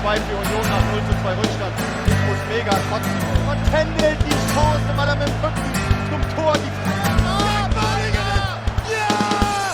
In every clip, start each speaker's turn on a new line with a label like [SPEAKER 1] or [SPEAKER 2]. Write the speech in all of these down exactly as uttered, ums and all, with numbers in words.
[SPEAKER 1] zwei für Union nach null zu zwei Rückstand. Nico Mega trotzdem. Und Kendall die Chance, weil er mit dem Rücken zum Tor die Ah, Balinger! Ja!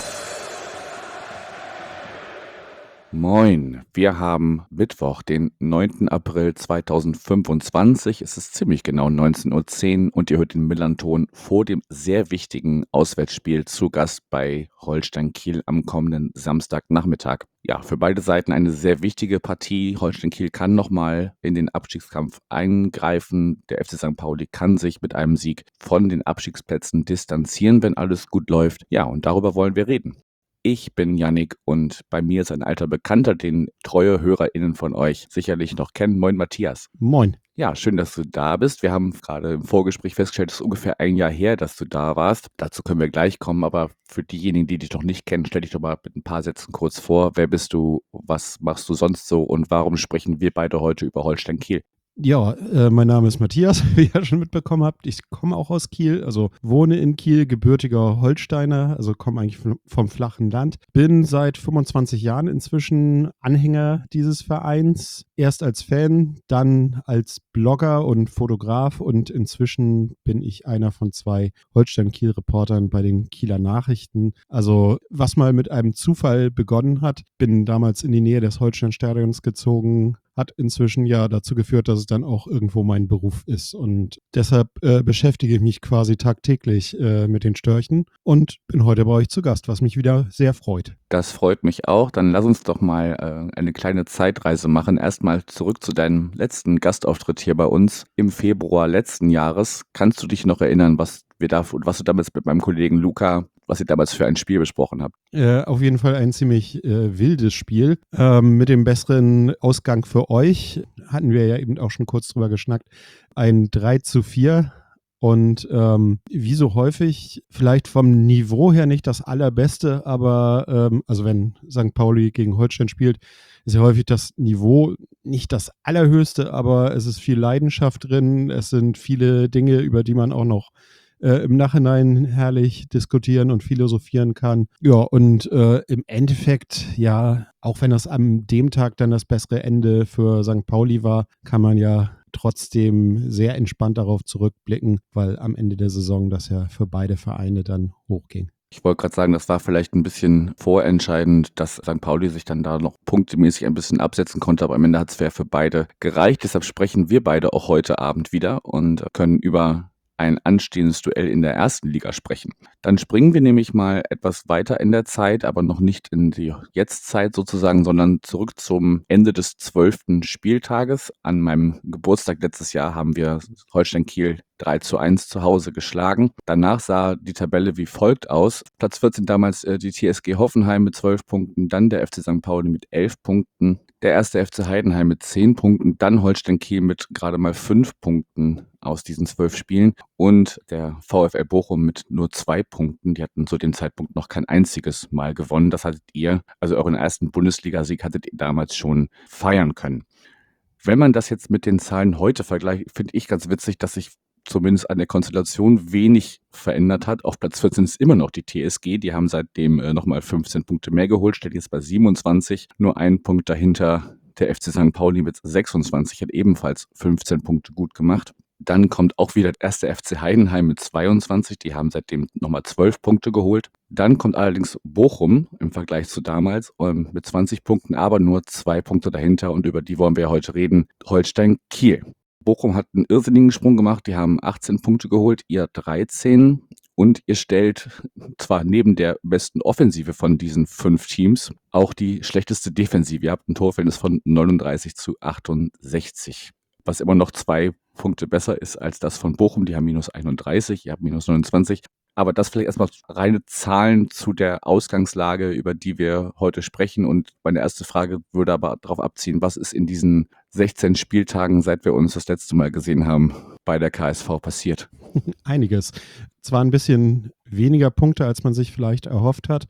[SPEAKER 2] Moin, wir haben Mittwoch, den neunten April zweitausendfünfundzwanzig. Es ist ziemlich genau neunzehn Uhr zehn und ihr hört den Millanton vor dem sehr wichtigen Auswärtsspiel zu Gast bei Holstein Kiel am kommenden Samstagnachmittag. Ja, für beide Seiten eine sehr wichtige Partie. Holstein Kiel kann nochmal in den Abstiegskampf eingreifen. Der F C Sankt Pauli kann sich mit einem Sieg von den Abstiegsplätzen distanzieren, wenn alles gut läuft. Ja, und darüber wollen wir reden. Ich bin Yannick und bei mir ist ein alter Bekannter, den treue HörerInnen von euch sicherlich noch kennen. Moin Matthias.
[SPEAKER 3] Moin.
[SPEAKER 2] Ja, schön, dass du da bist. Wir haben gerade im Vorgespräch festgestellt, es ist ungefähr ein Jahr her, dass du da warst. Dazu können wir gleich kommen, aber für diejenigen, die dich noch nicht kennen, stell dich doch mal mit ein paar Sätzen kurz vor. Wer bist du, was machst du sonst so und warum sprechen wir beide heute über Holstein Kiel?
[SPEAKER 3] Ja, äh, mein Name ist Matthias, wie ihr schon mitbekommen habt. Ich komme auch aus Kiel, also wohne in Kiel, gebürtiger Holsteiner, also komme eigentlich vom, vom flachen Land. Bin seit fünfundzwanzig Jahren inzwischen Anhänger dieses Vereins. Erst als Fan, dann als Blogger und Fotograf und inzwischen bin ich einer von zwei Holstein-Kiel-Reportern bei den Kieler Nachrichten. Also was mal mit einem Zufall begonnen hat, bin damals in die Nähe des Holstein-Stadions gezogen, hat inzwischen ja dazu geführt, dass es dann auch irgendwo mein Beruf ist. Und deshalb äh, beschäftige ich mich quasi tagtäglich äh, mit den Störchen und bin heute bei euch zu Gast, was mich wieder sehr freut.
[SPEAKER 2] Das freut mich auch. Dann lass uns doch mal äh, eine kleine Zeitreise machen. Erstmal zurück zu deinem letzten Gastauftritt hier bei uns im Februar letzten Jahres. Kannst du dich noch erinnern, was wir da, was du damals mit meinem Kollegen Luca, was ihr damals für ein Spiel besprochen habt?
[SPEAKER 3] Äh, auf jeden Fall ein ziemlich äh, wildes Spiel. Ähm, mit dem besseren Ausgang für euch hatten wir ja eben auch schon kurz drüber geschnackt. Ein drei zu vier. Und ähm, wie so häufig, vielleicht vom Niveau her nicht das allerbeste, aber ähm, also wenn Sankt Pauli gegen Holstein spielt, ist ja häufig das Niveau nicht das allerhöchste, aber es ist viel Leidenschaft drin. Es sind viele Dinge, über die man auch noch äh, im Nachhinein herrlich diskutieren und philosophieren kann. Ja, und äh, im Endeffekt, ja, auch wenn das an dem Tag dann das bessere Ende für Sankt Pauli war, kann man ja trotzdem sehr entspannt darauf zurückblicken, weil am Ende der Saison das ja für beide Vereine dann hochging.
[SPEAKER 2] Ich wollte gerade sagen, das war vielleicht ein bisschen vorentscheidend, dass Sankt Pauli sich dann da noch punktemäßig ein bisschen absetzen konnte, aber am Ende hat es für beide gereicht. Deshalb sprechen wir beide auch heute Abend wieder und können über ein anstehendes Duell in der ersten Liga sprechen. Dann springen wir nämlich mal etwas weiter in der Zeit, aber noch nicht in die Jetztzeit sozusagen, sondern zurück zum Ende des zwölften Spieltages. An meinem Geburtstag letztes Jahr haben wir Holstein Kiel drei zu eins zu Hause geschlagen. Danach sah die Tabelle wie folgt aus. Platz vierzehn damals äh, die T S G Hoffenheim mit zwölf Punkten, dann der F C Sankt Pauli mit elf Punkten, der erste F C Heidenheim mit zehn Punkten, dann Holstein Kiel mit gerade mal fünf Punkten aus diesen zwölf Spielen und der VfL Bochum mit nur zwei Punkten. Die hatten zu dem Zeitpunkt noch kein einziges Mal gewonnen. Das hattet ihr, also euren ersten Bundesligasieg hattet ihr damals schon feiern können. Wenn man das jetzt mit den Zahlen heute vergleicht, finde ich ganz witzig, dass sich zumindest an der Konstellation wenig verändert hat. Auf Platz vierzehn ist immer noch die T S G. Die haben seitdem äh, nochmal fünfzehn Punkte mehr geholt, steht jetzt bei siebenundzwanzig. Nur ein Punkt dahinter der F C Sankt Pauli mit sechsundzwanzig, hat ebenfalls fünfzehn Punkte gut gemacht. Dann kommt auch wieder der erste F C Heidenheim mit zweiundzwanzig. Die haben seitdem nochmal zwölf Punkte geholt. Dann kommt allerdings Bochum im Vergleich zu damals ähm, mit zwanzig Punkten, aber nur zwei Punkte dahinter. Und über die wollen wir heute reden. Holstein Kiel. Bochum hat einen irrsinnigen Sprung gemacht. Die haben achtzehn Punkte geholt, ihr dreizehn. Und ihr stellt zwar neben der besten Offensive von diesen fünf Teams auch die schlechteste Defensive. Ihr habt ein Torverhältnis von neununddreißig zu achtundsechzig, was immer noch zwei Punkte besser ist als das von Bochum. Die haben minus einunddreißig, ihr habt minus neunundzwanzig. Aber das vielleicht erstmal reine Zahlen zu der Ausgangslage, über die wir heute sprechen. Und meine erste Frage würde aber darauf abziehen, was ist in diesen sechzehn Spieltagen, seit wir uns das letzte Mal gesehen haben, bei der K S V passiert?
[SPEAKER 3] Einiges. Zwar ein bisschen weniger Punkte, als man sich vielleicht erhofft hat,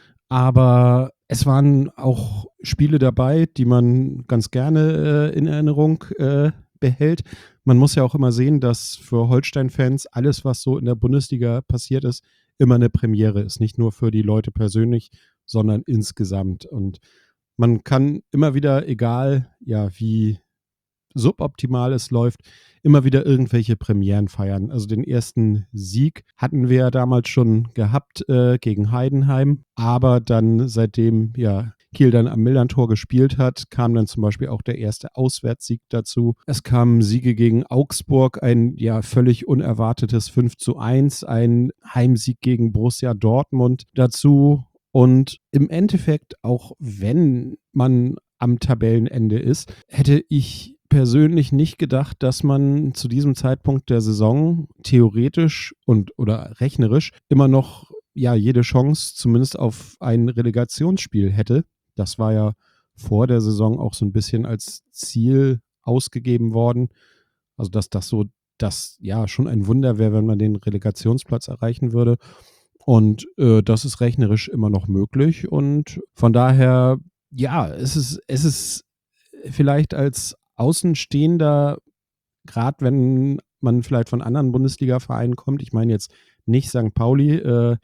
[SPEAKER 3] aber es waren auch Spiele dabei, die man ganz gerne äh, in Erinnerung äh, behält. Man muss ja auch immer sehen, dass für Holstein-Fans alles, was so in der Bundesliga passiert ist, immer eine Premiere ist. Nicht nur für die Leute persönlich, sondern insgesamt. Und man kann immer wieder, egal ja, wie suboptimal es läuft, immer wieder irgendwelche Premieren feiern. Also den ersten Sieg hatten wir ja damals schon gehabt äh, gegen Heidenheim, aber dann seitdem ja Kiel dann am Millerntor gespielt hat, kam dann zum Beispiel auch der erste Auswärtssieg dazu. Es kamen Siege gegen Augsburg, ein ja völlig unerwartetes fünf zu eins, ein Heimsieg gegen Borussia Dortmund dazu. Und im Endeffekt, auch wenn man am Tabellenende ist, hätte ich persönlich nicht gedacht, dass man zu diesem Zeitpunkt der Saison theoretisch und oder rechnerisch immer noch ja jede Chance zumindest auf ein Relegationsspiel hätte. Das war ja vor der Saison auch so ein bisschen als Ziel ausgegeben worden. Also dass das so, das ja schon ein Wunder wäre, wenn man den Relegationsplatz erreichen würde. Und äh, das ist rechnerisch immer noch möglich. Und von daher, ja, es ist, es ist vielleicht als Außenstehender, gerade wenn man vielleicht von anderen Bundesliga-Vereinen kommt, ich meine jetzt nicht Sankt Pauli, äh,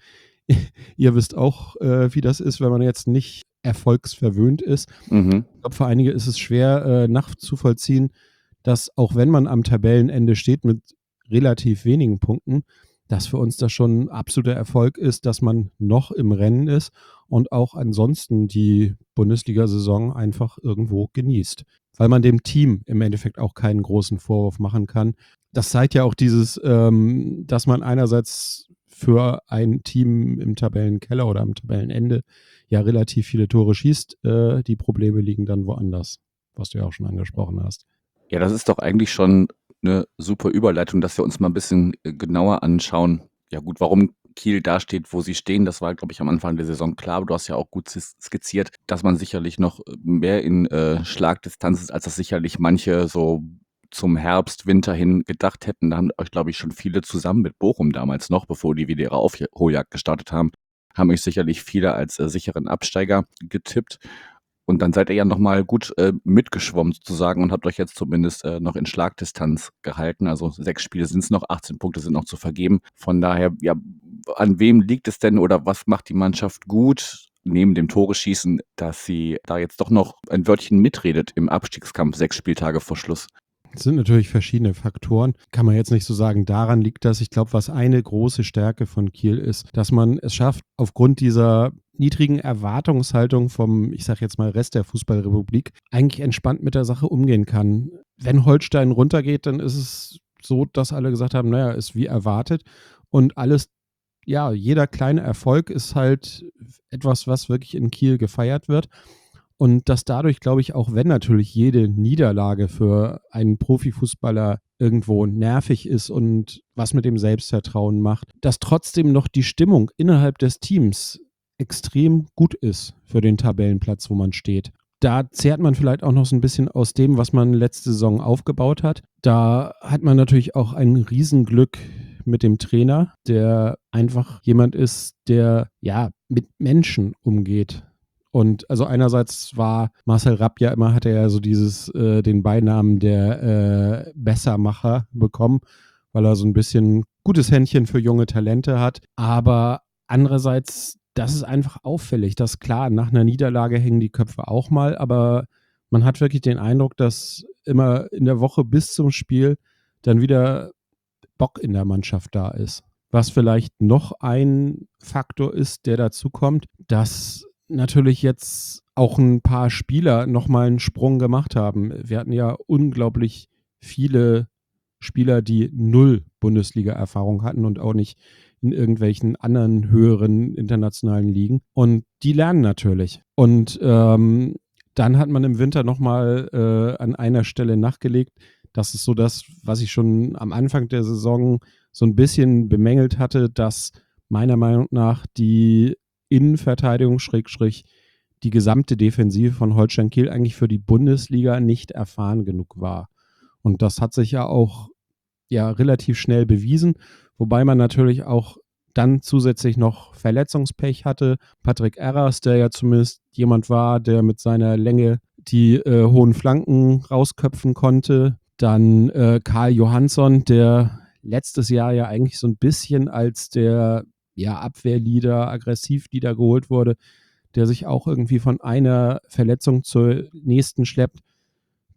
[SPEAKER 3] ihr wisst auch, äh, wie das ist, wenn man jetzt nicht erfolgsverwöhnt ist.
[SPEAKER 2] Mhm.
[SPEAKER 3] Ich glaube, für einige ist es schwer äh, nachzuvollziehen, dass auch wenn man am Tabellenende steht mit relativ wenigen Punkten, dass für uns das schon ein absoluter Erfolg ist, dass man noch im Rennen ist und auch ansonsten die Bundesliga-Saison einfach irgendwo genießt. Weil man dem Team im Endeffekt auch keinen großen Vorwurf machen kann. Das zeigt ja auch dieses, ähm, dass man einerseits für ein Team im Tabellenkeller oder am Tabellenende ja relativ viele Tore schießt. Äh, die Probleme liegen dann woanders, was du ja auch schon angesprochen hast.
[SPEAKER 2] Ja, das ist doch eigentlich schon eine super Überleitung, dass wir uns mal ein bisschen äh, genauer anschauen. Ja gut, warum Kiel da steht, wo sie stehen, das war, glaube ich, am Anfang der Saison klar. Aber du hast ja auch gut skis- skizziert, dass man sicherlich noch mehr in äh, Schlagdistanz ist, als das sicherlich manche so zum Herbst, Winter hin gedacht hätten. Da haben euch, glaube ich, schon viele zusammen mit Bochum damals noch, bevor die wieder ihre Aufholjagd gestartet haben, haben euch sicherlich viele als äh, sicheren Absteiger getippt. Und dann seid ihr ja nochmal gut äh, mitgeschwommen sozusagen und habt euch jetzt zumindest äh, noch in Schlagdistanz gehalten. Also sechs Spiele sind es noch, achtzehn Punkte sind noch zu vergeben. Von daher, ja, an wem liegt es denn oder was macht die Mannschaft gut, neben dem Tore-Schießen, dass sie da jetzt doch noch ein Wörtchen mitredet im Abstiegskampf sechs Spieltage vor Schluss?
[SPEAKER 3] Es sind natürlich verschiedene Faktoren. Kann man jetzt nicht so sagen, daran liegt das. Ich glaube, was eine große Stärke von Kiel ist, dass man es schafft, aufgrund dieser niedrigen Erwartungshaltung vom, ich sage jetzt mal, Rest der Fußballrepublik, eigentlich entspannt mit der Sache umgehen kann. Wenn Holstein runtergeht, dann ist es so, dass alle gesagt haben, naja, ist wie erwartet. Und alles, ja, jeder kleine Erfolg ist halt etwas, was wirklich in Kiel gefeiert wird. Und dass dadurch, glaube ich, auch wenn natürlich jede Niederlage für einen Profifußballer irgendwo nervig ist und was mit dem Selbstvertrauen macht, dass trotzdem noch die Stimmung innerhalb des Teams extrem gut ist für den Tabellenplatz, wo man steht. Da zehrt man vielleicht auch noch so ein bisschen aus dem, was man letzte Saison aufgebaut hat. Da hat man natürlich auch ein Riesenglück mit dem Trainer, der einfach jemand ist, der ja mit Menschen umgeht. Und also einerseits war Marcel Rapp ja immer, hat er ja so dieses, äh, den Beinamen der äh, Bessermacher bekommen, weil er so ein bisschen gutes Händchen für junge Talente hat. Aber andererseits, das ist einfach auffällig, dass klar, nach einer Niederlage hängen die Köpfe auch mal, aber man hat wirklich den Eindruck, dass immer in der Woche bis zum Spiel dann wieder Bock in der Mannschaft da ist. Was vielleicht noch ein Faktor ist, der dazu kommt, dass natürlich jetzt auch ein paar Spieler nochmal einen Sprung gemacht haben. Wir hatten ja unglaublich viele Spieler, die null Bundesliga-Erfahrung hatten und auch nicht in irgendwelchen anderen höheren internationalen Ligen. Und die lernen natürlich. Und ähm, dann hat man im Winter nochmal äh, an einer Stelle nachgelegt. Das ist so das, was ich schon am Anfang der Saison so ein bisschen bemängelt hatte, dass meiner Meinung nach die Innenverteidigung, Schrägstrich, die gesamte Defensive von Holstein Kiel eigentlich für die Bundesliga nicht erfahren genug war. Und das hat sich ja auch ja relativ schnell bewiesen, wobei man natürlich auch dann zusätzlich noch Verletzungspech hatte. Patrick Erras, der ja zumindest jemand war, der mit seiner Länge die äh, hohen Flanken rausköpfen konnte. Dann äh, Karl Johansson, der letztes Jahr ja eigentlich so ein bisschen als der ja, Abwehrleader, Aggressivleader geholt wurde, der sich auch irgendwie von einer Verletzung zur nächsten schleppt.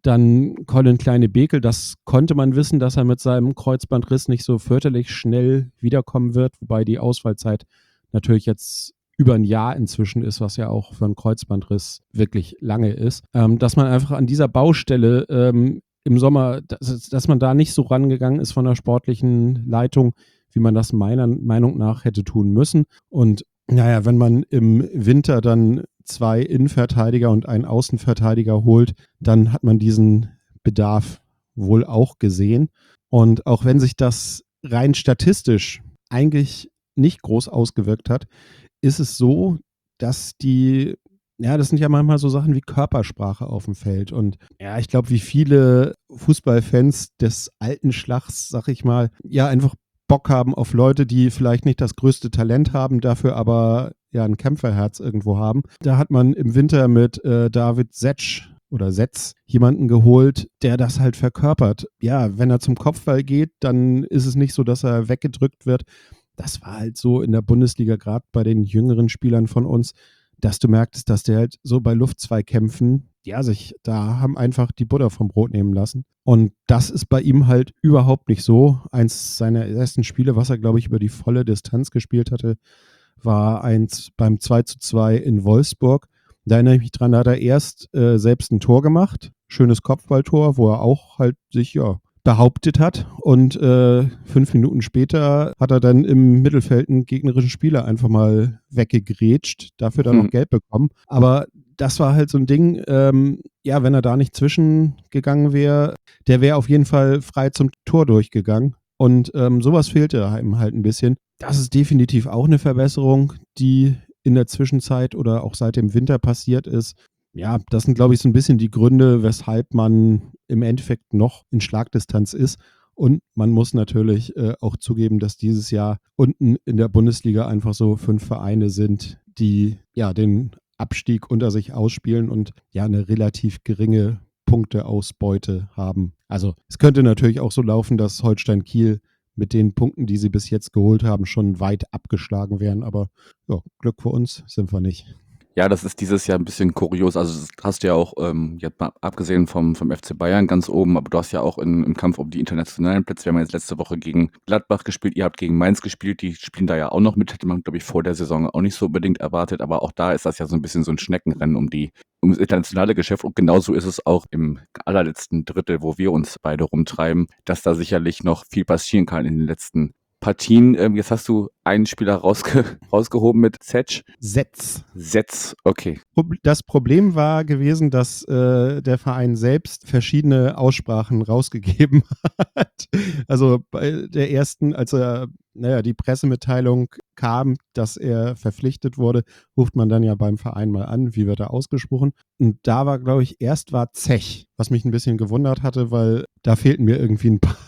[SPEAKER 3] Dann Colin Kleine-Bekel, das konnte man wissen, dass er mit seinem Kreuzbandriss nicht so fürchterlich schnell wiederkommen wird, wobei die Ausfallzeit natürlich jetzt über ein Jahr inzwischen ist, was ja auch für einen Kreuzbandriss wirklich lange ist. Ähm, dass man einfach an dieser Baustelle ähm, im Sommer, dass, dass man da nicht so rangegangen ist von der sportlichen Leitung, wie man das meiner Meinung nach hätte tun müssen. Und naja, wenn man im Winter dann zwei Innenverteidiger und einen Außenverteidiger holt, dann hat man diesen Bedarf wohl auch gesehen. Und auch wenn sich das rein statistisch eigentlich nicht groß ausgewirkt hat, ist es so, dass die, ja, das sind ja manchmal so Sachen wie Körpersprache auf dem Feld. Und ja, ich glaube, wie viele Fußballfans des alten Schlags, sag ich mal, ja, einfach Bock haben auf Leute, die vielleicht nicht das größte Talent haben, dafür aber ja ein Kämpferherz irgendwo haben. Da hat man im Winter mit äh, David Setsch oder Setz jemanden geholt, der das halt verkörpert. Ja, wenn er zum Kopfball geht, dann ist es nicht so, dass er weggedrückt wird. Das war halt so in der Bundesliga, gerade bei den jüngeren Spielern von uns, dass du merktest, dass der halt so bei Luftzweikämpfen, ja, sich da haben einfach die Butter vom Brot nehmen lassen. Und das ist bei ihm halt überhaupt nicht so. Eins seiner ersten Spiele, was er, glaube ich, über die volle Distanz gespielt hatte, war eins beim zwei zu zwei in Wolfsburg. Da erinnere ich mich dran, da hat er erst äh, selbst ein Tor gemacht, schönes Kopfballtor, wo er auch halt sich, ja, behauptet hat, und äh, fünf Minuten später hat er dann im Mittelfeld einen gegnerischen Spieler einfach mal weggegrätscht, dafür dann
[SPEAKER 2] Hm.
[SPEAKER 3] noch Geld bekommen. Aber das war halt so ein Ding, ähm, ja, wenn er da nicht zwischengegangen wäre, der wäre auf jeden Fall frei zum Tor durchgegangen. Und ähm, sowas fehlte ihm halt ein bisschen. Das ist definitiv auch eine Verbesserung, die in der Zwischenzeit oder auch seit dem Winter passiert ist. Ja, das sind, glaube ich, so ein bisschen die Gründe, weshalb man im Endeffekt noch in Schlagdistanz ist. Und man muss natürlich äh, auch zugeben, dass dieses Jahr unten in der Bundesliga einfach so fünf Vereine sind, die ja den Abstieg unter sich ausspielen und ja eine relativ geringe Punkteausbeute haben. Also es könnte natürlich auch so laufen, dass Holstein Kiel mit den Punkten, die sie bis jetzt geholt haben, schon weit abgeschlagen wären. Aber ja, Glück für uns sind wir nicht.
[SPEAKER 2] Ja, das ist dieses Jahr ein bisschen kurios. Also das hast du ja auch, ähm, jetzt mal abgesehen vom, vom F C Bayern ganz oben, aber du hast ja auch in, im Kampf um die internationalen Plätze, wir haben jetzt letzte Woche gegen Gladbach gespielt, ihr habt gegen Mainz gespielt, die spielen da ja auch noch mit, hätte man, glaube ich, vor der Saison auch nicht so unbedingt erwartet, aber auch da ist das ja so ein bisschen so ein Schneckenrennen um die ums internationale Geschäft, und genauso ist es auch im allerletzten Drittel, wo wir uns beide rumtreiben, dass da sicherlich noch viel passieren kann in den letzten Partien. Ähm, jetzt hast du einen Spieler rausge rausgehoben mit Setsch.
[SPEAKER 3] Setz.
[SPEAKER 2] Setz, okay.
[SPEAKER 3] Das Problem war gewesen, dass äh, der Verein selbst verschiedene Aussprachen rausgegeben hat. Also bei der ersten, als er, naja, die Pressemitteilung kam, dass er verpflichtet wurde, ruft man dann ja beim Verein mal an, wie wird er ausgesprochen. Und da war, glaube ich, erst war Zech, was mich ein bisschen gewundert hatte, weil da fehlten mir irgendwie ein paar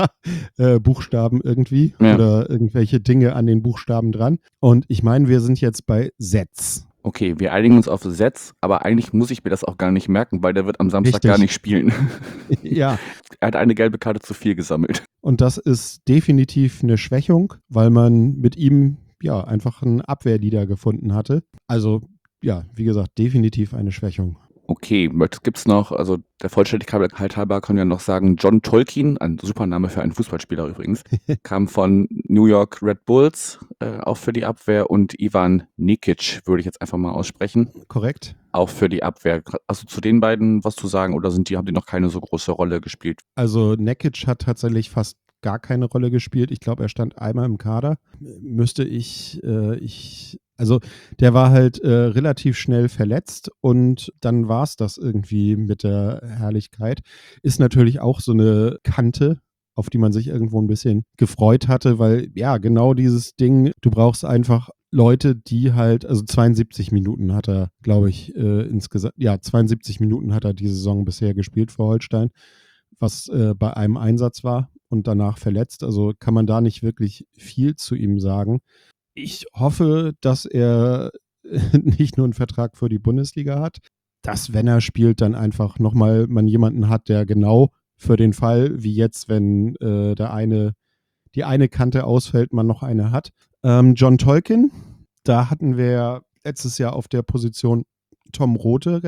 [SPEAKER 3] äh, Buchstaben irgendwie
[SPEAKER 2] Ja.
[SPEAKER 3] oder irgendwelche Dinge an den Buchstaben dran. Und ich meine, wir sind jetzt bei Setz.
[SPEAKER 2] Okay, wir einigen uns auf Setz, aber eigentlich muss ich mir das auch gar nicht merken, weil der wird am Samstag
[SPEAKER 3] Richtig.
[SPEAKER 2] gar nicht spielen.
[SPEAKER 3] Ja,
[SPEAKER 2] Er hat eine gelbe Karte zu viel gesammelt.
[SPEAKER 3] und das ist definitiv eine Schwächung, weil man mit ihm ja einfach einen Abwehrleader gefunden hatte. Also ja, wie gesagt, definitiv eine Schwächung.
[SPEAKER 2] Okay, gibt es noch, also der Vollständigkeit halber kann ja noch sagen, John Tolkien, ein super Name für einen Fußballspieler übrigens, kam von New York Red Bulls, äh, auch für die Abwehr, und Ivan Nikic, würde ich jetzt einfach mal aussprechen,
[SPEAKER 3] Korrekt?
[SPEAKER 2] auch für die Abwehr. Hast du zu den beiden was zu sagen, oder sind die, haben die noch keine so große Rolle gespielt?
[SPEAKER 3] Also Nekic hat tatsächlich fast gar keine Rolle gespielt. Ich glaube, er stand einmal im Kader. Müsste ich, äh, ich, also der war halt äh, relativ schnell verletzt, und dann war es das irgendwie mit der Herrlichkeit. Ist natürlich auch so eine Kante, auf die man sich irgendwo ein bisschen gefreut hatte, weil ja, genau dieses Ding, du brauchst einfach Leute, die halt, also zweiundsiebzig Minuten hat er, glaube ich, äh, insgesamt, ja, zweiundsiebzig Minuten hat er die Saison bisher gespielt für Holstein, was äh, bei einem Einsatz war und danach verletzt. Also kann man da nicht wirklich viel zu ihm sagen. Ich hoffe, dass er nicht nur einen Vertrag für die Bundesliga hat, dass, wenn er spielt, dann einfach nochmal man jemanden hat, der genau für den Fall, wie jetzt, wenn äh, der eine, die eine Kante ausfällt, man noch eine hat. Ähm, John Tolkien, da hatten wir letztes Jahr auf der Position Tom Rothe gehabt.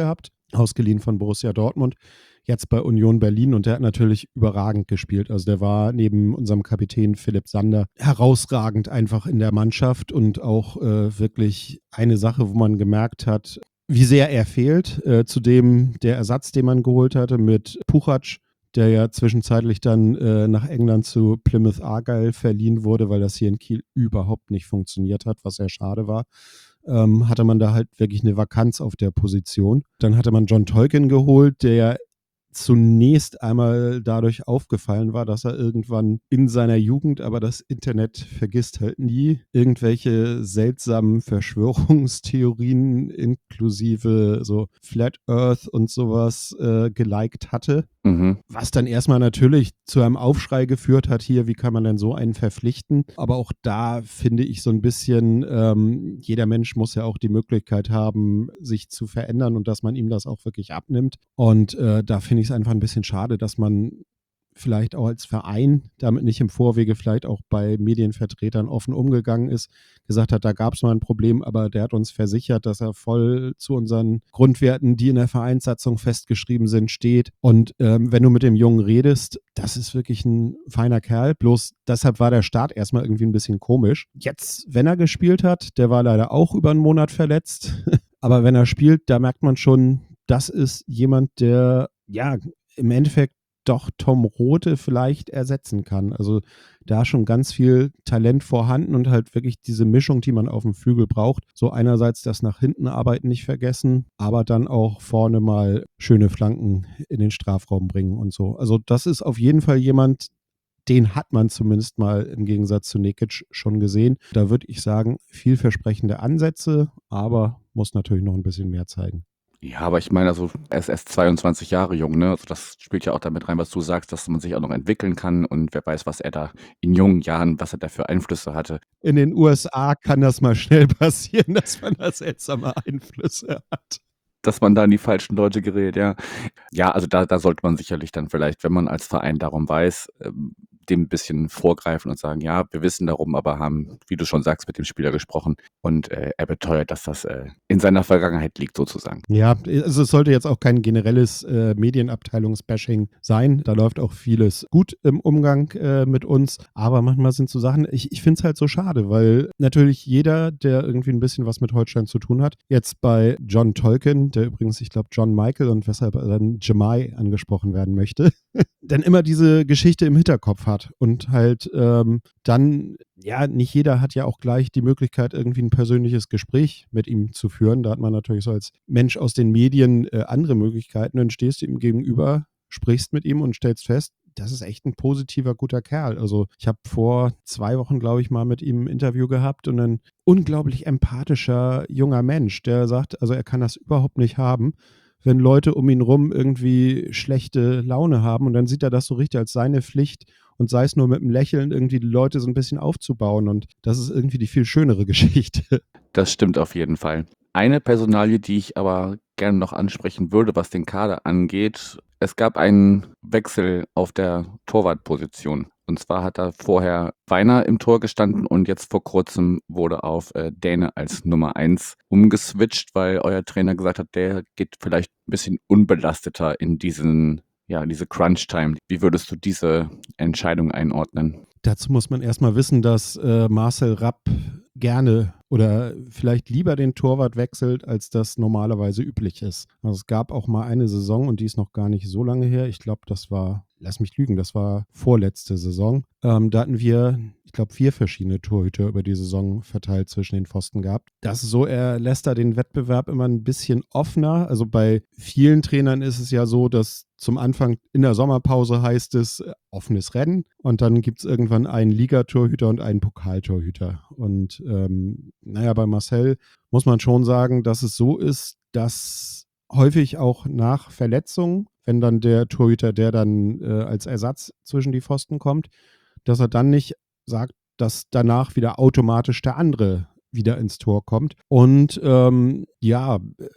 [SPEAKER 3] ausgeliehen von Borussia Dortmund, jetzt bei Union Berlin, und der hat natürlich überragend gespielt. Also der war neben unserem Kapitän Philipp Sander herausragend einfach in der Mannschaft und auch äh, wirklich eine Sache, wo man gemerkt hat, wie sehr er fehlt. Äh, zudem der Ersatz, den man geholt hatte mit Puchac, der ja zwischenzeitlich dann äh, nach England zu Plymouth Argyle verliehen wurde, weil das hier in Kiel überhaupt nicht funktioniert hat, was sehr schade war. Ähm, hatte man da halt wirklich eine Vakanz auf der Position. Dann hatte man John Tolkien geholt, der ja zunächst einmal dadurch aufgefallen war, dass er irgendwann in seiner Jugend, aber das Internet vergisst halt nie, irgendwelche seltsamen Verschwörungstheorien inklusive so Flat Earth und sowas äh, geliked hatte.
[SPEAKER 2] Mhm.
[SPEAKER 3] Was dann erstmal natürlich zu einem Aufschrei geführt hat, hier, wie kann man denn so einen verpflichten? Aber auch da finde ich so ein bisschen, ähm, jeder Mensch muss ja auch die Möglichkeit haben, sich zu verändern und dass man ihm das auch wirklich abnimmt. Und äh, da finde ich es einfach ein bisschen schade, dass man vielleicht auch als Verein damit nicht im Vorwege vielleicht auch bei Medienvertretern offen umgegangen ist, gesagt hat, da gab es mal ein Problem, aber der hat uns versichert, dass er voll zu unseren Grundwerten, die in der Vereinssatzung festgeschrieben sind, steht. Und ähm, wenn du mit dem Jungen redest, das ist wirklich ein feiner Kerl. Bloß deshalb war der Start erstmal irgendwie ein bisschen komisch. Jetzt, wenn er gespielt hat, der war leider auch über einen Monat verletzt. Aber wenn er spielt, da merkt man schon, das ist jemand, der ja im Endeffekt doch Tom Rothe vielleicht ersetzen kann. Also da schon ganz viel Talent vorhanden und halt wirklich diese Mischung, die man auf dem Flügel braucht. So einerseits das nach hinten arbeiten nicht vergessen, aber dann auch vorne mal schöne Flanken in den Strafraum bringen und so. Also das ist auf jeden Fall jemand, den hat man zumindest mal im Gegensatz zu Nekic schon gesehen. Da würde ich sagen, vielversprechende Ansätze, aber muss natürlich noch ein bisschen mehr zeigen.
[SPEAKER 2] Ja, aber ich meine, also er ist erst zweiundzwanzig Jahre jung, ne? Also das spielt ja auch damit rein, was du sagst, dass man sich auch noch entwickeln kann und wer weiß, was er da in jungen Jahren, was er da für Einflüsse hatte.
[SPEAKER 3] In den U S A kann das mal schnell passieren, dass man da seltsame Einflüsse hat.
[SPEAKER 2] Dass man da an die falschen Leute gerät, ja. Ja, also da, da sollte man sicherlich dann vielleicht, wenn man als Verein darum weiß, ähm, dem ein bisschen vorgreifen und sagen, ja, wir wissen darum, aber haben, wie du schon sagst, mit dem Spieler gesprochen und äh, er beteuert, dass das äh, in seiner Vergangenheit liegt sozusagen.
[SPEAKER 3] Ja, also es sollte jetzt auch kein generelles äh, Medienabteilungsbashing sein. Da läuft auch vieles gut im Umgang äh, mit uns. Aber manchmal sind so Sachen, ich, ich finde es halt so schade, weil natürlich jeder, der irgendwie ein bisschen was mit Holstein zu tun hat, jetzt bei John Tolkien, der übrigens, ich glaube, John Michael und weshalb er dann Jemai angesprochen werden möchte, dann immer diese Geschichte im Hinterkopf hat und halt ähm, dann, ja, nicht jeder hat ja auch gleich die Möglichkeit, irgendwie ein persönliches Gespräch mit ihm zu führen. Da hat man natürlich so als Mensch aus den Medien äh, andere Möglichkeiten. Dann stehst du ihm gegenüber, sprichst mit ihm und stellst fest, das ist echt ein positiver, guter Kerl. Also ich habe vor zwei Wochen, glaube ich, mal mit ihm ein Interview gehabt und ein unglaublich empathischer junger Mensch, der sagt, also er kann das überhaupt nicht haben, wenn Leute um ihn rum irgendwie schlechte Laune haben, und dann sieht er das so richtig als seine Pflicht und sei es nur mit einem Lächeln irgendwie die Leute so ein bisschen aufzubauen, und das ist irgendwie die viel schönere Geschichte.
[SPEAKER 2] Das stimmt auf jeden Fall. Eine Personalie, die ich aber gerne noch ansprechen würde, was den Kader angeht, es gab einen Wechsel auf der Torwartposition. Und zwar hat da vorher Weiner im Tor gestanden und jetzt vor kurzem wurde auf äh, Däne als Nummer eins umgeswitcht, weil euer Trainer gesagt hat, der geht vielleicht ein bisschen unbelasteter in diesen, ja, diese Crunch-Time. Wie würdest du diese Entscheidung einordnen?
[SPEAKER 3] Dazu muss man erstmal wissen, dass äh, Marcel Rapp gerne oder vielleicht lieber den Torwart wechselt, als das normalerweise üblich ist. Also es gab auch mal eine Saison, und die ist noch gar nicht so lange her. Ich glaube, das war, lass mich lügen, das war vorletzte Saison. Ähm, da hatten wir, ich glaube, vier verschiedene Torhüter über die Saison verteilt zwischen den Pfosten gehabt. Das ist so, er lässt da den Wettbewerb immer ein bisschen offener. Also bei vielen Trainern ist es ja so, dass zum Anfang in der Sommerpause heißt es äh, offenes Rennen, und dann gibt es irgendwann einen Ligatorhüter und einen Pokaltorhüter. Und ähm, naja, bei Marcel muss man schon sagen, dass es so ist, dass häufig auch nach Verletzungen, wenn dann der Torhüter, der dann äh, als Ersatz zwischen die Pfosten kommt, dass er dann nicht sagt, dass danach wieder automatisch der andere wieder ins Tor kommt. Und ähm, ja,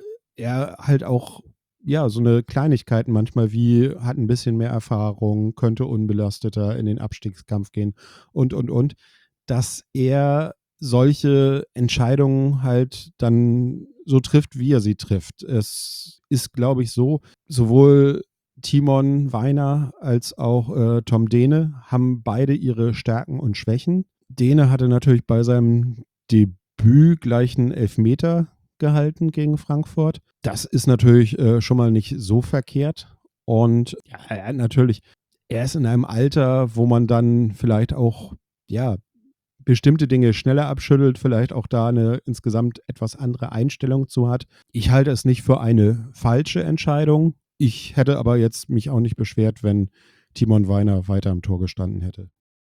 [SPEAKER 3] er halt auch ja, so eine Kleinigkeiten manchmal wie hat ein bisschen mehr Erfahrung, könnte unbelasteter in den Abstiegskampf gehen und, und, und, dass er solche Entscheidungen halt dann so trifft, wie er sie trifft. Es ist, glaube ich, so, sowohl Timon Weiner als auch äh, Tom Dehne haben beide ihre Stärken und Schwächen. Dehne hatte natürlich bei seinem Debüt gleich einen Elfmeter gehalten gegen Frankfurt. Das ist natürlich äh, schon mal nicht so verkehrt. Und ja, er hat natürlich, er ist in einem Alter, wo man dann vielleicht auch, ja, bestimmte Dinge schneller abschüttelt, vielleicht auch da eine insgesamt etwas andere Einstellung zu hat. Ich halte es nicht für eine falsche Entscheidung. Ich hätte aber jetzt mich auch nicht beschwert, wenn Timon Weiner weiter im Tor gestanden hätte.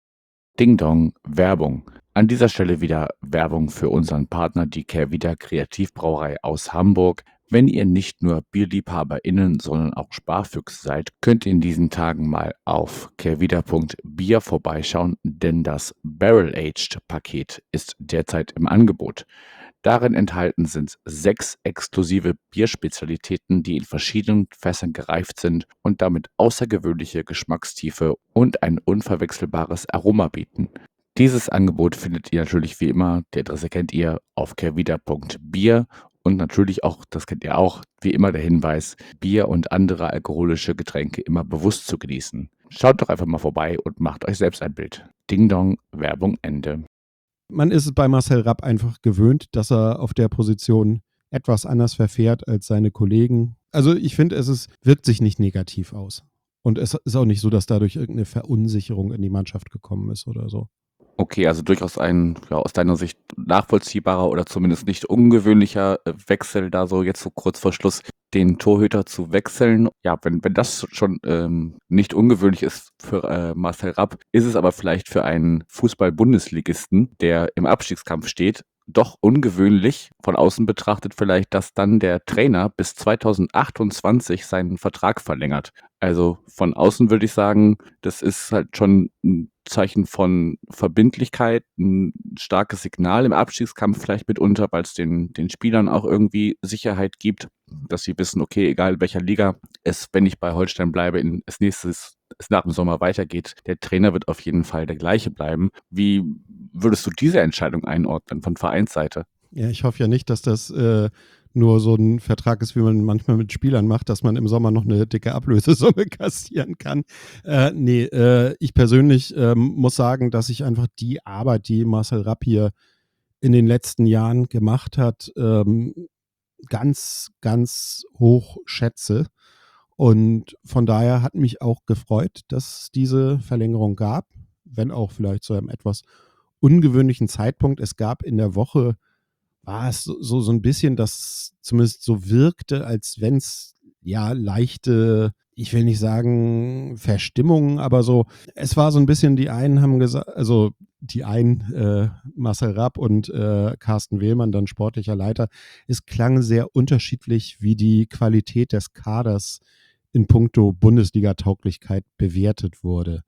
[SPEAKER 2] Ding Dong, Werbung. An dieser Stelle wieder Werbung für unseren Partner, die Kehrwieder Kreativbrauerei aus Hamburg. Wenn ihr nicht nur BierliebhaberInnen, sondern auch Sparfüchse seid, könnt ihr in diesen Tagen mal auf kehrwieder punkt bier vorbeischauen, denn das Barrel-Aged-Paket ist derzeit im Angebot. Darin enthalten sind sechs exklusive Bierspezialitäten, die in verschiedenen Fässern gereift sind und damit außergewöhnliche Geschmackstiefe und ein unverwechselbares Aroma bieten. Dieses Angebot findet ihr natürlich wie immer, die Adresse kennt ihr, auf kehrwieder punkt bier und natürlich auch, das kennt ihr auch, wie immer der Hinweis, Bier und andere alkoholische Getränke immer bewusst zu genießen. Schaut doch einfach mal vorbei und macht euch selbst ein Bild. Ding Dong, Werbung Ende.
[SPEAKER 3] Man ist es bei Marcel Rapp einfach gewöhnt, dass er auf der Position etwas anders verfährt als seine Kollegen. Also ich finde, es ist, wirkt sich nicht negativ aus. Und es ist auch nicht so, dass dadurch irgendeine Verunsicherung in die Mannschaft gekommen ist oder so.
[SPEAKER 2] Okay, also durchaus ein, ja, aus deiner Sicht nachvollziehbarer oder zumindest nicht ungewöhnlicher äh, Wechsel, da so jetzt so kurz vor Schluss den Torhüter zu wechseln. Ja, wenn, wenn das schon ähm, nicht ungewöhnlich ist für äh, Marcel Rapp, ist es aber vielleicht für einen Fußball-Bundesligisten, der im Abstiegskampf steht, doch ungewöhnlich, von außen betrachtet vielleicht, dass dann der Trainer bis zweitausendachtundzwanzig seinen Vertrag verlängert. Also von außen würde ich sagen, das ist halt schon ein Zeichen von Verbindlichkeit, ein starkes Signal im Abstiegskampf vielleicht mitunter, weil es den, den Spielern auch irgendwie Sicherheit gibt, dass sie wissen, okay, egal in welcher Liga es, wenn ich bei Holstein bleibe, in, es nächstes es nach dem Sommer weitergeht, der Trainer wird auf jeden Fall der gleiche bleiben. Wie würdest du diese Entscheidung einordnen von Vereinsseite?
[SPEAKER 3] Ja, ich hoffe ja nicht, dass das äh, nur so ein Vertrag ist, wie man manchmal mit Spielern macht, dass man im Sommer noch eine dicke Ablösesumme kassieren kann. Äh, nee, äh, ich persönlich ähm, muss sagen, dass ich einfach die Arbeit, die Marcel Rapp hier in den letzten Jahren gemacht hat, ähm, ganz, ganz hoch schätze. Und von daher hat mich auch gefreut, dass es diese Verlängerung gab, wenn auch vielleicht zu einem etwas ungewöhnlichen Zeitpunkt. Es gab in der Woche, war es so, so, so ein bisschen, dass zumindest so wirkte, als wenn es ja leichte, ich will nicht sagen Verstimmungen, aber so, es war so ein bisschen, die einen haben gesagt, also die einen, äh, Marcel Rapp und äh, Carsten Wehlmann, dann sportlicher Leiter, es klang sehr unterschiedlich, wie die Qualität des Kaders in puncto Bundesliga-Tauglichkeit bewertet wurde.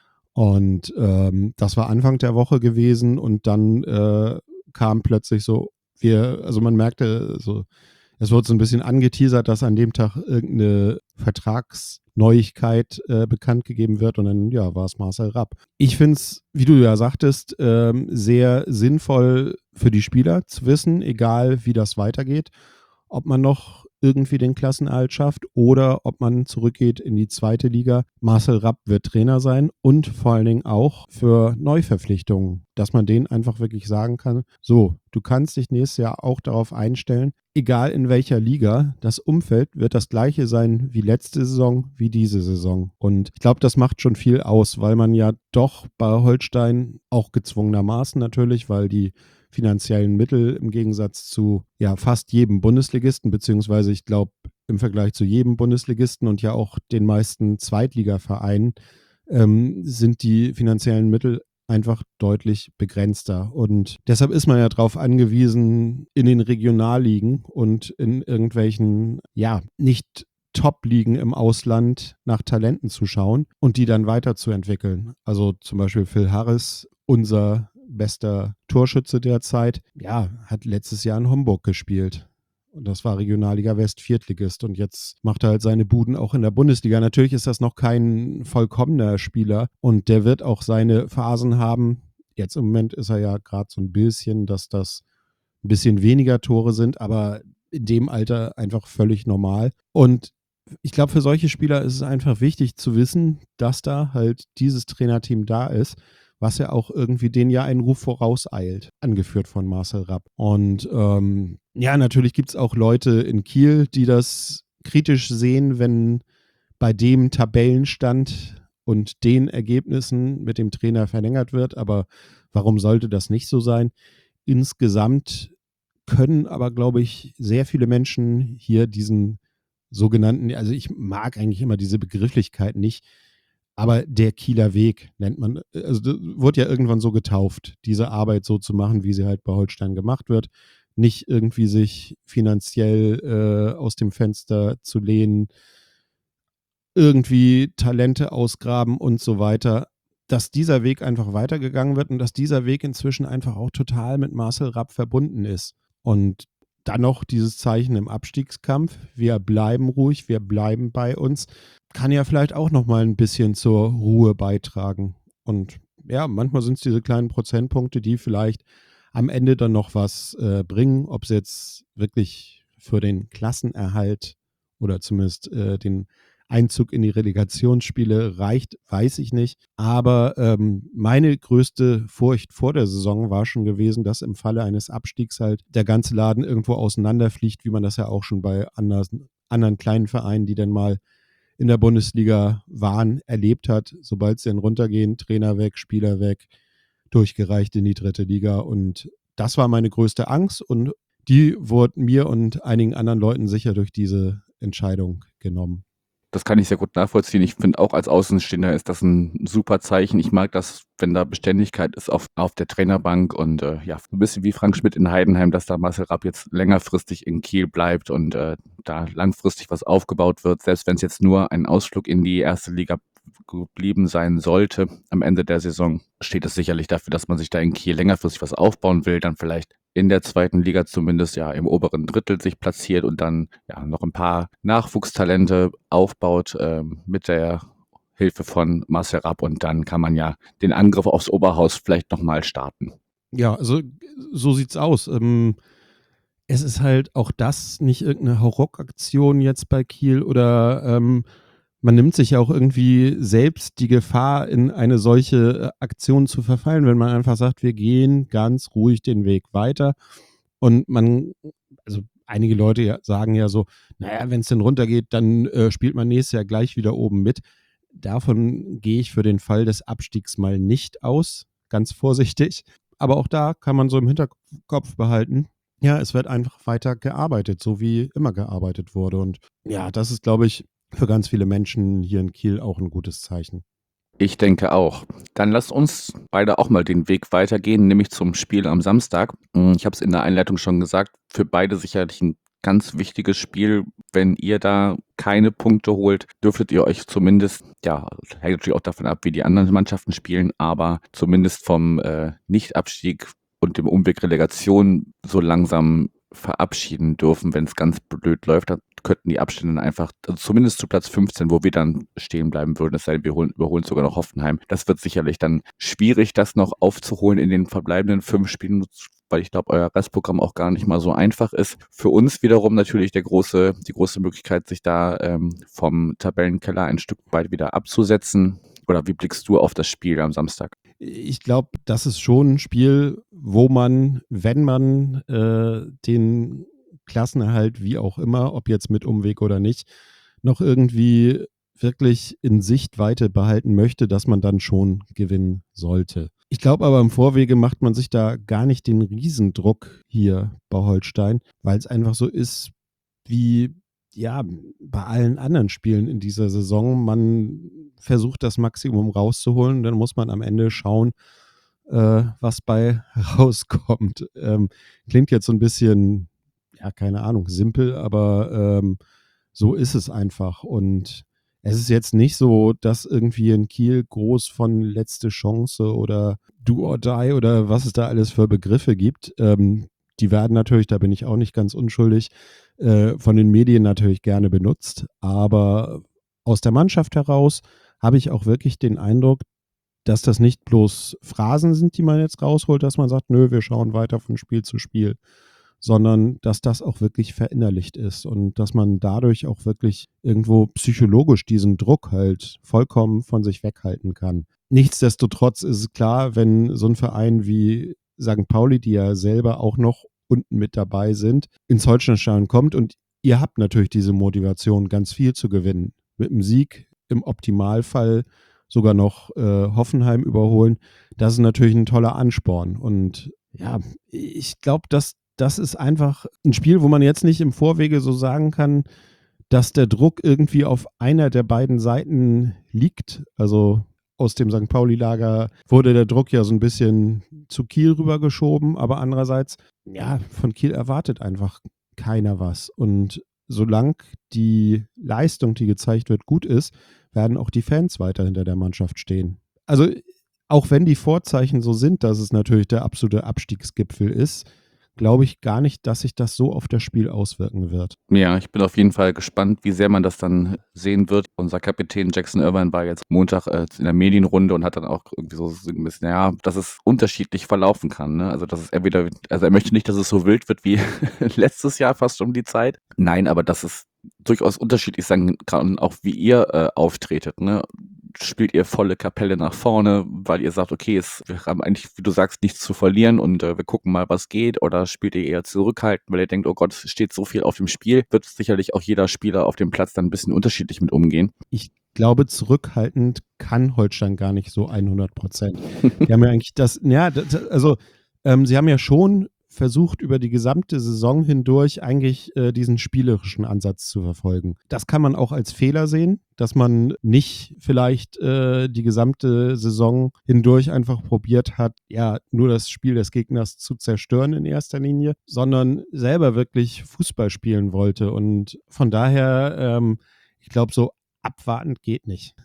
[SPEAKER 3] Und ähm, das war Anfang der Woche gewesen und dann äh, kam plötzlich so, wir, also man merkte, so, es wurde so ein bisschen angeteasert, dass an dem Tag irgendeine Vertragsneuigkeit äh, bekannt gegeben wird und dann, ja, war es Marcel Rapp. Ich finde es, wie du ja sagtest, ähm, sehr sinnvoll für die Spieler zu wissen, egal wie das weitergeht, ob man noch irgendwie den Klassenerhalt schafft oder ob man zurückgeht in die zweite Liga. Marcel Rapp wird Trainer sein und vor allen Dingen auch für Neuverpflichtungen, dass man denen einfach wirklich sagen kann, so, du kannst dich nächstes Jahr auch darauf einstellen, egal in welcher Liga, das Umfeld wird das gleiche sein wie letzte Saison, wie diese Saison. Und ich glaube, das macht schon viel aus, weil man ja doch bei Holstein auch gezwungenermaßen natürlich, weil die finanziellen Mittel im Gegensatz zu ja fast jedem Bundesligisten, beziehungsweise ich glaube im Vergleich zu jedem Bundesligisten und ja auch den meisten Zweitligavereinen ähm, sind die finanziellen Mittel einfach deutlich begrenzter. Und deshalb ist man ja darauf angewiesen, in den Regionalligen und in irgendwelchen, ja, nicht Top-Ligen im Ausland nach Talenten zu schauen und die dann weiterzuentwickeln. Also zum Beispiel Phil Harris, unser bester Torschütze derzeit, ja, hat letztes Jahr in Homburg gespielt. Und das war Regionalliga West, Viertligist. Und jetzt macht er halt seine Buden auch in der Bundesliga. Natürlich ist das noch kein vollkommener Spieler. Und der wird auch seine Phasen haben, Jetzt im Moment ist er ja gerade so ein bisschen, dass das ein bisschen weniger Tore sind, aber in dem Alter einfach völlig normal. Und ich glaube, für solche Spieler ist es einfach wichtig zu wissen, dass da halt dieses Trainerteam da ist, was ja auch irgendwie denen ja einen Ruf vorauseilt, angeführt von Marcel Rapp. Und ähm, ja, natürlich gibt es auch Leute in Kiel, die das kritisch sehen, wenn bei dem Tabellenstand und den Ergebnissen mit dem Trainer verlängert wird. Aber warum sollte das nicht so sein? Insgesamt können aber, glaube ich, sehr viele Menschen hier diesen sogenannten, also ich mag eigentlich immer diese Begrifflichkeit nicht, aber der Kieler Weg nennt man, also das wurde ja irgendwann so getauft, diese Arbeit so zu machen, wie sie halt bei Holstein gemacht wird. Nicht irgendwie sich finanziell äh, aus dem Fenster zu lehnen, irgendwie Talente ausgraben und so weiter, dass dieser Weg einfach weitergegangen wird und dass dieser Weg inzwischen einfach auch total mit Marcel Rapp verbunden ist. Und dann noch dieses Zeichen im Abstiegskampf, wir bleiben ruhig, wir bleiben bei uns, kann ja vielleicht auch nochmal ein bisschen zur Ruhe beitragen. Und ja, manchmal sind es diese kleinen Prozentpunkte, die vielleicht am Ende dann noch was äh, bringen, ob es jetzt wirklich für den Klassenerhalt oder zumindest äh, den Einzug in die Relegationsspiele reicht, weiß ich nicht. Aber ähm, meine größte Furcht vor der Saison war schon gewesen, dass im Falle eines Abstiegs halt der ganze Laden irgendwo auseinanderfliegt, wie man das ja auch schon bei anderen, anderen kleinen Vereinen, die dann mal in der Bundesliga waren, erlebt hat. Sobald sie dann runtergehen, Trainer weg, Spieler weg, durchgereicht in die dritte Liga. Und das war meine größte Angst und die wurde mir und einigen anderen Leuten sicher durch diese Entscheidung genommen.
[SPEAKER 2] Das kann ich sehr gut nachvollziehen. Ich finde auch als Außenstehender ist das ein super Zeichen. Ich mag das, wenn da Beständigkeit ist auf, auf der Trainerbank und äh, ja, so ein bisschen wie Frank Schmidt in Heidenheim, dass da Marcel Rapp jetzt längerfristig in Kiel bleibt und äh, da langfristig was aufgebaut wird, selbst wenn es jetzt nur ein Ausflug in die erste Liga geblieben sein sollte am Ende der Saison, steht es sicherlich dafür, dass man sich da in Kiel längerfristig was aufbauen will, dann vielleicht in der zweiten Liga zumindest ja im oberen Drittel sich platziert und dann ja noch ein paar Nachwuchstalente aufbaut ähm, mit der Hilfe von Marcel Rapp und dann kann man ja den Angriff aufs Oberhaus vielleicht nochmal starten.
[SPEAKER 3] Ja, also so sieht's aus. Ähm, es ist halt auch das nicht irgendeine Hauruck-Aktion jetzt bei Kiel oder ähm, man nimmt sich ja auch irgendwie selbst die Gefahr, in eine solche Aktion zu verfallen, wenn man einfach sagt, wir gehen ganz ruhig den Weg weiter. Und man, also einige Leute ja, sagen ja so, naja, wenn es denn runtergeht, dann äh, spielt man nächstes Jahr gleich wieder oben mit. Davon gehe ich für den Fall des Abstiegs mal nicht aus, ganz vorsichtig. Aber auch da kann man so im Hinterkopf behalten, ja, es wird einfach weiter gearbeitet, so wie immer gearbeitet wurde. Und ja, das ist, glaube ich, für ganz viele Menschen hier in Kiel auch ein gutes Zeichen.
[SPEAKER 2] Ich denke auch. Dann lasst uns beide auch mal den Weg weitergehen, nämlich zum Spiel am Samstag. Ich habe es in der Einleitung schon gesagt, für beide sicherlich ein ganz wichtiges Spiel. Wenn ihr da keine Punkte holt, dürftet ihr euch zumindest, ja, hängt natürlich auch davon ab, wie die anderen Mannschaften spielen, aber zumindest vom äh, Nichtabstieg und dem Umweg Relegation so langsam verabschieden dürfen, wenn es ganz blöd läuft, dann könnten die Abstände einfach, also zumindest zu Platz fünfzehn, wo wir dann stehen bleiben würden, es sei denn, wir holen, überholen sogar noch Hoffenheim. Das wird sicherlich dann schwierig, das noch aufzuholen in den verbleibenden fünf Spielen, weil ich glaube, euer Restprogramm auch gar nicht mal so einfach ist. Für uns wiederum natürlich der große, die große Möglichkeit, sich da ähm, vom Tabellenkeller ein Stück weit wieder abzusetzen. Oder wie blickst du auf das Spiel am Samstag?
[SPEAKER 3] Ich glaube, das ist schon ein Spiel, wo man, wenn man äh, den Klassenerhalt, wie auch immer, ob jetzt mit Umweg oder nicht, noch irgendwie wirklich in Sichtweite behalten möchte, dass man dann schon gewinnen sollte. Ich glaube aber, im Vorwege macht man sich da gar nicht den Riesendruck hier bei Holstein, weil es einfach so ist, wie ja, bei allen anderen Spielen in dieser Saison. Man versucht das Maximum rauszuholen, dann muss man am Ende schauen, äh, was bei rauskommt. Ähm, klingt jetzt so ein bisschen, ja, keine Ahnung, simpel, aber ähm, so ist es einfach. Und es ist jetzt nicht so, dass irgendwie in Kiel groß von letzte Chance oder Do or Die oder was es da alles für Begriffe gibt. Ähm, die werden natürlich, da bin ich auch nicht ganz unschuldig, äh, von den Medien natürlich gerne benutzt. Aber aus der Mannschaft heraus habe ich auch wirklich den Eindruck, dass das nicht bloß Phrasen sind, die man jetzt rausholt, dass man sagt, nö, wir schauen weiter von Spiel zu Spiel, sondern dass das auch wirklich verinnerlicht ist und dass man dadurch auch wirklich irgendwo psychologisch diesen Druck halt vollkommen von sich weghalten kann. Nichtsdestotrotz ist es klar, wenn so ein Verein wie Sankt Pauli, die ja selber auch noch unten mit dabei sind, ins Holsteinstadion kommt und ihr habt natürlich diese Motivation, ganz viel zu gewinnen. Mit einem Sieg im Optimalfall sogar noch äh, Hoffenheim überholen. Das ist natürlich ein toller Ansporn. Und ja, ich glaube, dass das ist einfach ein Spiel, wo man jetzt nicht im Vorwege so sagen kann, dass der Druck irgendwie auf einer der beiden Seiten liegt. Also aus dem Sankt Pauli-Lager wurde der Druck ja so ein bisschen zu Kiel rübergeschoben, aber andererseits, ja, von Kiel erwartet einfach keiner was. Und solange die Leistung, die gezeigt wird, gut ist, werden auch die Fans weiter hinter der Mannschaft stehen. Also auch wenn die Vorzeichen so sind, dass es natürlich der absolute Abstiegsgipfel ist, glaube ich gar nicht, dass sich das so auf das Spiel auswirken wird.
[SPEAKER 2] Ja, ich bin auf jeden Fall gespannt, wie sehr man das dann sehen wird. Unser Kapitän Jackson Irvine war jetzt Montag äh, in der Medienrunde und hat dann auch irgendwie so ein bisschen, ja, dass es unterschiedlich verlaufen kann. Ne? Also, dass es entweder, also er möchte nicht, dass es so wild wird wie letztes Jahr fast um die Zeit. Nein, aber dass es durchaus unterschiedlich sein kann, auch wie ihr äh, auftretet. Ne? Spielt ihr volle Kapelle nach vorne, weil ihr sagt, okay, es, wir haben eigentlich, wie du sagst, nichts zu verlieren und äh, wir gucken mal, was geht, oder spielt ihr eher zurückhaltend, weil ihr denkt, oh Gott, es steht so viel auf dem Spiel, wird sicherlich auch jeder Spieler auf dem Platz dann ein bisschen unterschiedlich mit umgehen.
[SPEAKER 3] Ich glaube, zurückhaltend kann Holstein gar nicht so hundert Prozent. Die haben ja eigentlich das, ja, das, also ähm, sie haben ja schon versucht, über die gesamte Saison hindurch eigentlich äh, diesen spielerischen Ansatz zu verfolgen. Das kann man auch als Fehler sehen, dass man nicht vielleicht äh, die gesamte Saison hindurch einfach probiert hat, ja, nur das Spiel des Gegners zu zerstören in erster Linie, sondern selber wirklich Fußball spielen wollte. Und von daher, ähm, ich glaube, so abwartend geht nicht.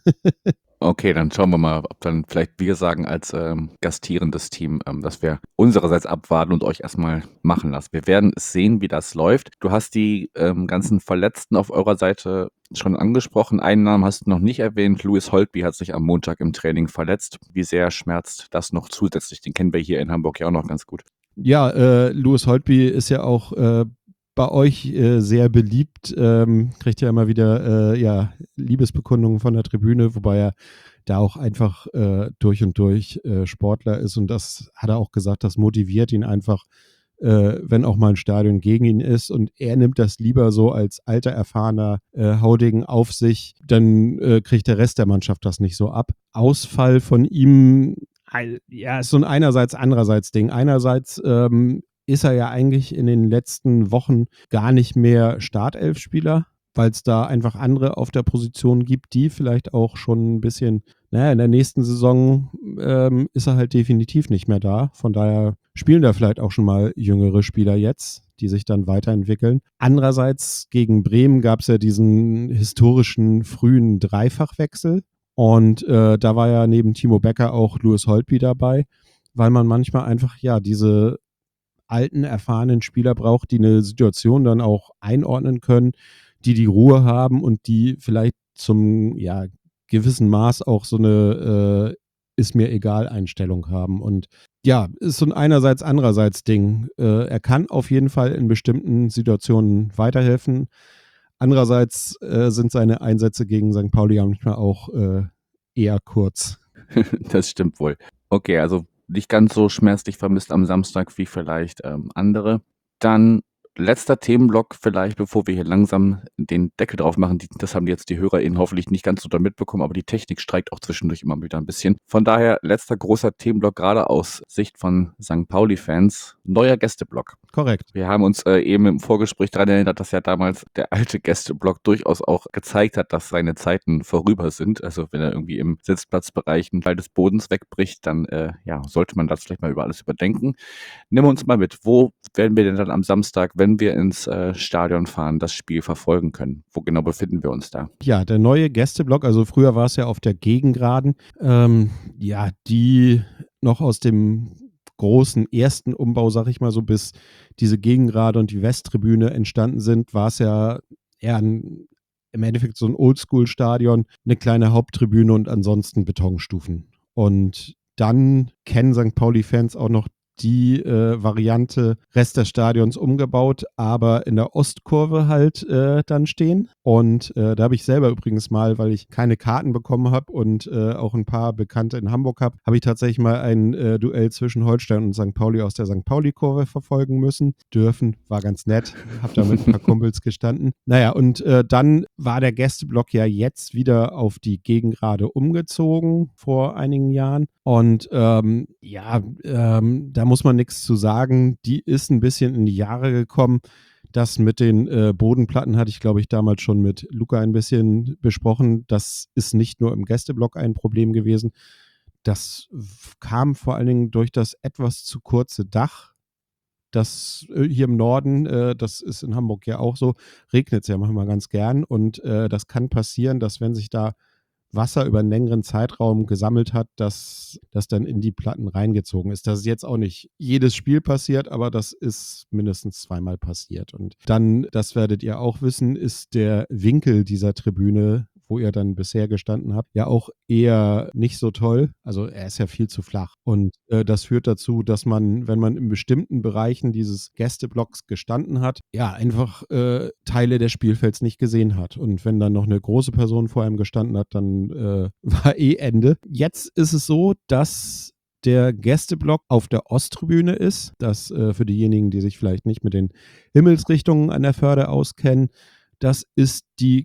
[SPEAKER 2] Okay, dann schauen wir mal, ob dann vielleicht wir sagen als ähm, gastierendes Team, ähm, dass wir unsererseits abwarten und euch erstmal machen lassen. Wir werden sehen, wie das läuft. Du hast die ähm, ganzen Verletzten auf eurer Seite schon angesprochen. Einen Namen hast du noch nicht erwähnt. Louis Holtby hat sich am Montag im Training verletzt. Wie sehr schmerzt das noch zusätzlich? Den kennen wir hier in Hamburg ja auch noch ganz gut.
[SPEAKER 3] Ja, äh, Louis Holtby ist ja auch äh, bei euch äh, sehr beliebt, ähm, kriegt ja immer wieder äh, ja, Liebesbekundungen von der Tribüne, wobei er da auch einfach äh, durch und durch äh, Sportler ist, und das hat er auch gesagt, das motiviert ihn einfach, äh, wenn auch mal ein Stadion gegen ihn ist, und er nimmt das lieber so als alter, erfahrener äh, Haudegen auf sich, dann äh, kriegt der Rest der Mannschaft das nicht so ab. Ausfall von ihm, ja, ist so ein einerseits, andererseits Ding. Einerseits ähm, ist er ja eigentlich in den letzten Wochen gar nicht mehr Startelfspieler, weil es da einfach andere auf der Position gibt, die vielleicht auch schon ein bisschen, naja, in der nächsten Saison ähm, ist er halt definitiv nicht mehr da. Von daher spielen da vielleicht auch schon mal jüngere Spieler jetzt, die sich dann weiterentwickeln. Andererseits gegen Bremen gab es ja diesen historischen frühen Dreifachwechsel. Und äh, da war ja neben Timo Becker auch Louis Holtby dabei, weil man manchmal einfach, ja, diese alten, erfahrenen Spieler braucht, die eine Situation dann auch einordnen können, die die Ruhe haben und die vielleicht zum, ja, gewissen Maß auch so eine äh, ist mir egal Einstellung haben. Und ja, ist so ein einerseits, andererseits Ding. Äh, er kann auf jeden Fall in bestimmten Situationen weiterhelfen. Andererseits äh, sind seine Einsätze gegen Sankt Pauli ja manchmal auch äh, eher kurz.
[SPEAKER 2] Das stimmt wohl. Okay, also nicht ganz so schmerzlich vermisst am Samstag wie vielleicht ähm, andere. Dann letzter Themenblock vielleicht, bevor wir hier langsam den Deckel drauf machen. Die, das haben jetzt die HörerInnen hoffentlich nicht ganz so da mitbekommen, aber die Technik streikt auch zwischendurch immer wieder ein bisschen. Von daher letzter großer Themenblock, gerade aus Sicht von Sankt Pauli-Fans, neuer Gästeblock.
[SPEAKER 3] Korrekt.
[SPEAKER 2] Wir haben uns äh, eben im Vorgespräch daran erinnert, dass ja damals der alte Gästeblock durchaus auch gezeigt hat, dass seine Zeiten vorüber sind. Also wenn er irgendwie im Sitzplatzbereich einen Teil des Bodens wegbricht, dann äh, ja, sollte man das vielleicht mal über alles überdenken. Nimm uns mal mit, wo werden wir denn dann am Samstag, wenn wir ins äh, Stadion fahren, das Spiel verfolgen können? Wo genau befinden wir uns da?
[SPEAKER 3] Ja, der neue Gästeblock, also früher war es ja auf der Gegengraden, ähm, ja, die noch aus dem großen ersten Umbau, sag ich mal so, bis diese Gegengrade und die Westtribüne entstanden sind, war es ja eher ein, im Endeffekt so ein Oldschool-Stadion, eine kleine Haupttribüne und ansonsten Betonstufen. Und dann kennen Sankt Pauli-Fans auch noch die äh, Variante Rest des Stadions umgebaut, aber in der Ostkurve halt äh, dann stehen. Und äh, da habe ich selber übrigens mal, weil ich keine Karten bekommen habe und äh, auch ein paar Bekannte in Hamburg habe, habe ich tatsächlich mal ein äh, Duell zwischen Holstein und Sankt Pauli aus der Sankt Pauli-Kurve verfolgen müssen. Dürfen, war ganz nett, habe da mit ein paar Kumpels gestanden. Naja, und äh, dann war der Gästeblock ja jetzt wieder auf die Gegengrade umgezogen vor einigen Jahren. Und ähm, ja, ähm, da muss man nichts zu sagen. Die ist ein bisschen in die Jahre gekommen. Das mit den äh, Bodenplatten hatte ich, glaube ich, damals schon mit Luca ein bisschen besprochen. Das ist nicht nur im Gästeblock ein Problem gewesen. Das kam vor allen Dingen durch das etwas zu kurze Dach. Das äh, hier im Norden, äh, das ist in Hamburg ja auch so, regnet es ja manchmal ganz gern. Und äh, das kann passieren, dass wenn sich da Wasser über einen längeren Zeitraum gesammelt hat, dass das dann in die Platten reingezogen ist. Das ist jetzt auch nicht jedes Spiel passiert, aber das ist mindestens zweimal passiert. Und dann, das werdet ihr auch wissen, ist der Winkel dieser Tribüne, wo ihr dann bisher gestanden habt, ja auch eher nicht so toll. Also er ist ja viel zu flach. Und äh, das führt dazu, dass man, wenn man in bestimmten Bereichen dieses Gästeblocks gestanden hat, ja, einfach äh, Teile des Spielfelds nicht gesehen hat. Und wenn dann noch eine große Person vor einem gestanden hat, dann äh, war eh Ende. Jetzt ist es so, dass der Gästeblock auf der Osttribüne ist. Das äh, für diejenigen, die sich vielleicht nicht mit den Himmelsrichtungen an der Förde auskennen, das ist die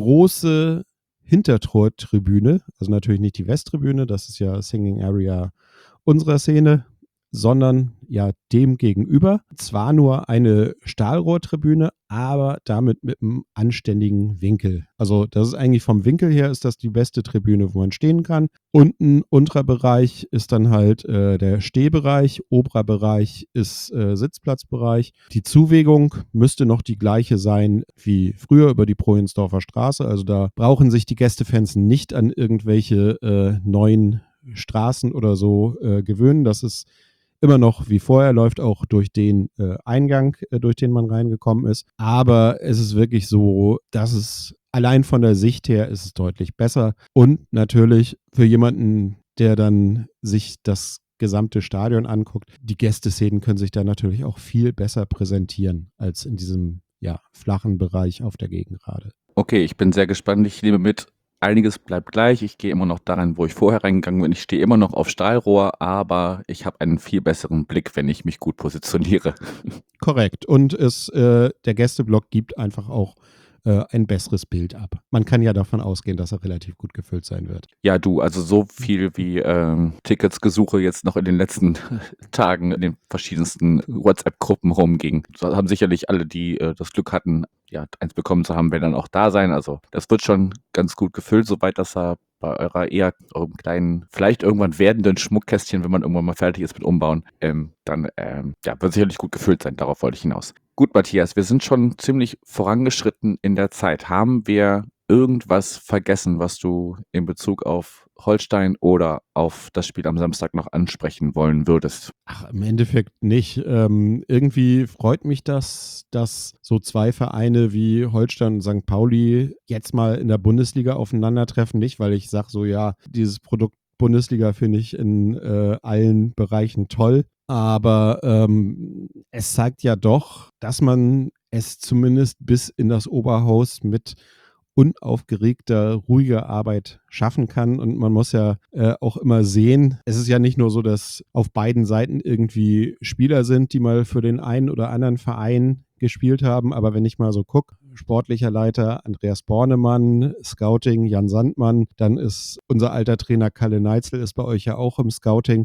[SPEAKER 3] große Hintertortribüne, also natürlich nicht die Westtribüne, das ist ja Singing Area unserer Szene, sondern ja dem gegenüber. Zwar nur eine Stahlrohrtribüne, aber damit mit einem anständigen Winkel. Also das ist eigentlich vom Winkel her ist das die beste Tribüne, wo man stehen kann. Unten, unterer Bereich ist dann halt äh, der Stehbereich, oberer Bereich ist äh, Sitzplatzbereich. Die Zuwegung müsste noch die gleiche sein wie früher über die Prohensdorfer Straße. Also da brauchen sich die Gästefans nicht an irgendwelche äh, neuen Straßen oder so äh, gewöhnen. Das ist immer noch wie vorher, läuft auch durch den äh, Eingang, äh, durch den man reingekommen ist. Aber es ist wirklich so, dass es allein von der Sicht her ist es deutlich besser. Und natürlich für jemanden, der dann sich das gesamte Stadion anguckt, die Gästeszenen können sich da natürlich auch viel besser präsentieren als in diesem ja, flachen Bereich auf der Gegengrade.
[SPEAKER 2] Okay, ich bin sehr gespannt. Ich nehme mit, einiges bleibt gleich. Ich gehe immer noch daran, wo ich vorher reingegangen bin. Ich stehe immer noch auf Stahlrohr, aber ich habe einen viel besseren Blick, wenn ich mich gut positioniere.
[SPEAKER 3] Korrekt. Und es, äh, der Gästeblock gibt einfach auch äh, ein besseres Bild ab. Man kann ja davon ausgehen, dass er relativ gut gefüllt sein wird.
[SPEAKER 2] Ja, du, also so viel wie ähm, Ticketsgesuche jetzt noch in den letzten Tagen in den verschiedensten WhatsApp-Gruppen rumging. So haben sicherlich alle, die äh, das Glück hatten, ja, eins bekommen zu haben, werden dann auch da sein. Also das wird schon ganz gut gefüllt, soweit das da bei eurer eher eurem kleinen, vielleicht irgendwann werdenden Schmuckkästchen, wenn man irgendwann mal fertig ist mit Umbauen, ähm, dann ähm, ja, wird sicherlich gut gefüllt sein. Darauf wollte ich hinaus. Gut, Matthias, wir sind schon ziemlich vorangeschritten in der Zeit. Haben wir irgendwas vergessen, was du in Bezug auf Holstein oder auf das Spiel am Samstag noch ansprechen wollen würdest?
[SPEAKER 3] Ach, im Endeffekt nicht. Ähm, irgendwie freut mich das, dass so zwei Vereine wie Holstein und Sankt Pauli jetzt mal in der Bundesliga aufeinandertreffen. Nicht, weil ich sage so, ja, dieses Produkt Bundesliga finde ich in äh, allen Bereichen toll. Aber ähm, es zeigt ja doch, dass man es zumindest bis in das Oberhaus mit unaufgeregter, ruhiger Arbeit schaffen kann. Und man muss ja äh, auch immer sehen, es ist ja nicht nur so, dass auf beiden Seiten irgendwie Spieler sind, die mal für den einen oder anderen Verein gespielt haben. Aber wenn ich mal so gucke, sportlicher Leiter Andreas Bornemann, Scouting Jan Sandmann, dann ist unser alter Trainer Kalle Neitzel ist bei euch ja auch im Scouting.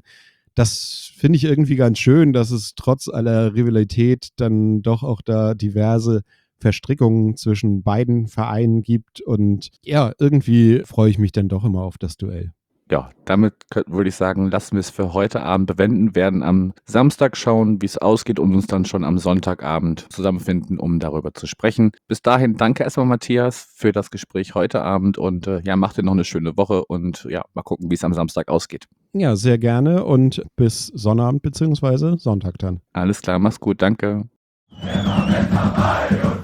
[SPEAKER 3] Das finde ich irgendwie ganz schön, dass es trotz aller Rivalität dann doch auch da diverse Verstrickungen zwischen beiden Vereinen gibt. Und ja, irgendwie freue ich mich dann doch immer auf das Duell.
[SPEAKER 2] Ja, damit würde ich sagen, lassen wir es für heute Abend bewenden, werden am Samstag schauen, wie es ausgeht und uns dann schon am Sonntagabend zusammenfinden, um darüber zu sprechen. Bis dahin danke erstmal Matthias für das Gespräch heute Abend und äh, ja, macht dir noch eine schöne Woche und ja, mal gucken, wie es am Samstag ausgeht.
[SPEAKER 3] Ja, sehr gerne und bis Sonnabend bzw. Sonntag dann.
[SPEAKER 2] Alles klar, mach's gut, danke.
[SPEAKER 4] Der Moment vorbei und